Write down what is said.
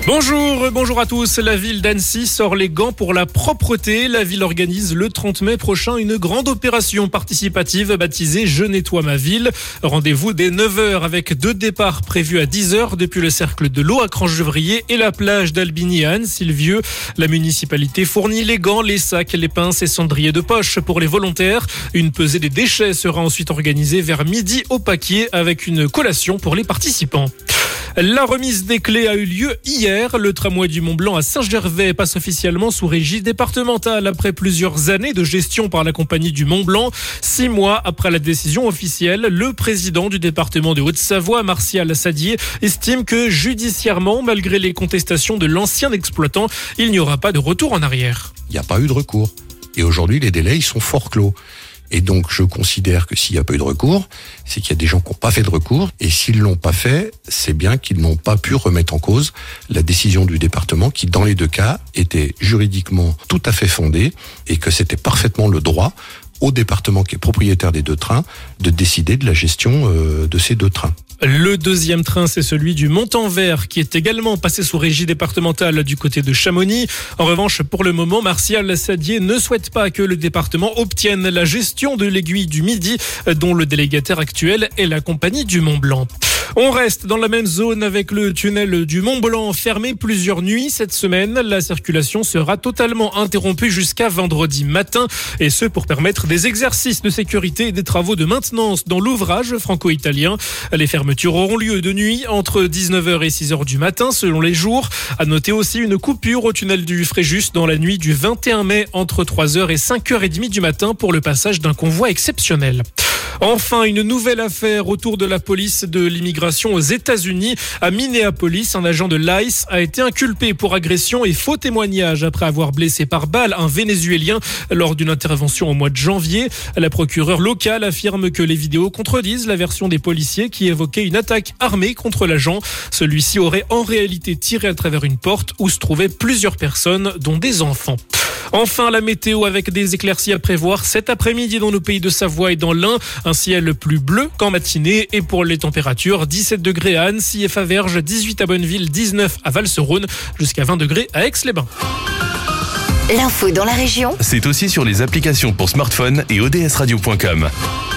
Bonjour à tous. La ville d'Annecy sort les gants pour la propreté. La ville organise le 30 mai prochain une grande opération participative baptisée Je nettoie ma ville. Rendez-vous dès 9h avec 2 départs prévus à 10h depuis le cercle de l'eau à Cranchevrier et la plage d'Albigny à Anne-Sylvieux. La municipalité fournit les gants, les sacs, les pinces et cendriers de poche pour les volontaires. Une pesée des déchets sera ensuite organisée vers midi au Paquier avec une collation pour les participants. La remise des clés a eu lieu hier. Le tramway du Mont-Blanc à Saint-Gervais passe officiellement sous régie départementale après plusieurs années de gestion par la compagnie du Mont-Blanc. 6 mois après la décision officielle, le président du département de Haute-Savoie, Martial Sadier, estime que judiciairement, malgré les contestations de l'ancien exploitant, il n'y aura pas de retour en arrière. Il n'y a pas eu de recours. Et aujourd'hui, les délais, ils sont fort clos. Et donc, je considère que s'il n'y a pas eu de recours, c'est qu'il y a des gens qui n'ont pas fait de recours. Et s'ils l'ont pas fait, c'est bien qu'ils n'ont pas pu remettre en cause la décision du département qui, dans les 2 cas, était juridiquement tout à fait fondée et que c'était parfaitement le droit au département qui est propriétaire des 2 trains de décider de la gestion de ces 2 trains. Le deuxième train, c'est celui du Montanvert qui est également passé sous régie départementale du côté de Chamonix. En revanche, pour le moment, Martial Sadier ne souhaite pas que le département obtienne la gestion de l'aiguille du Midi, dont le délégataire actuel est la compagnie du Mont-Blanc. On reste dans la même zone avec le tunnel du Mont-Blanc fermé plusieurs nuits cette semaine. La circulation sera totalement interrompue jusqu'à vendredi matin et ce pour permettre des exercices de sécurité et des travaux de maintenance dans l'ouvrage franco-italien. Les fermetures auront lieu de nuit entre 19h et 6h du matin selon les jours. À noter aussi une coupure au tunnel du Fréjus dans la nuit du 21 mai entre 3h et 5h30 du matin pour le passage d'un convoi exceptionnel. Enfin, une nouvelle affaire autour de la police de l'immigration aux États-Unis. À Minneapolis, un agent de l'ICE a été inculpé pour agression et faux témoignage après avoir blessé par balle un Vénézuélien lors d'une intervention au mois de janvier. La procureure locale affirme que les vidéos contredisent la version des policiers qui évoquaient une attaque armée contre l'agent. Celui-ci aurait en réalité tiré à travers une porte où se trouvaient plusieurs personnes, dont des enfants. Enfin, la météo avec des éclaircies à prévoir cet après-midi dans nos pays de Savoie et dans l'Ain. Un ciel plus bleu qu'en matinée. Et pour les températures, 17 degrés à Annecy et Faverges, 18 à Bonneville, 19 à Val-sur-Rhône, jusqu'à 20 degrés à Aix-les-Bains. L'info dans la région, c'est aussi sur les applications pour smartphone et odsradio.com.